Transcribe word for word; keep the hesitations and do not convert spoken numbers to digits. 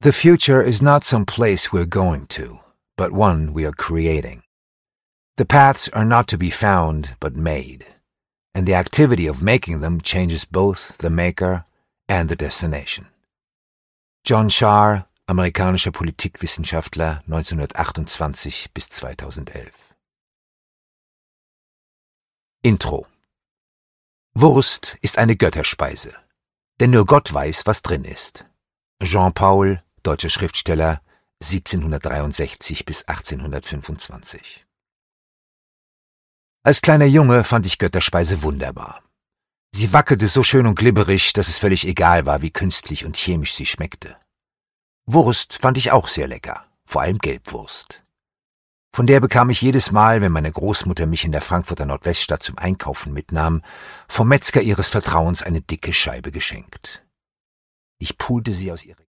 The future is not some place we're going to, but one we are creating. The paths are not to be found, but made, and the activity of making them changes both the maker and the destination. John Shar, amerikanischer Politikwissenschaftler, neunzehnhundertachtundzwanzig bis zweitausendelf. Intro. Wurst ist eine Götterspeise, denn nur Gott weiß, was drin ist. Jean Paul, deutscher Schriftsteller, siebzehnhundertdreiundsechzig bis achtzehnhundertfünfundzwanzig. Als kleiner Junge fand ich Götterspeise wunderbar. Sie wackelte so schön und glibberig, dass es völlig egal war, wie künstlich und chemisch sie schmeckte. Wurst fand ich auch sehr lecker, vor allem Gelbwurst. Von der bekam ich jedes Mal, wenn meine Großmutter mich in der Frankfurter Nordweststadt zum Einkaufen mitnahm, vom Metzger ihres Vertrauens eine dicke Scheibe geschenkt. Ich pulte sie aus ihrer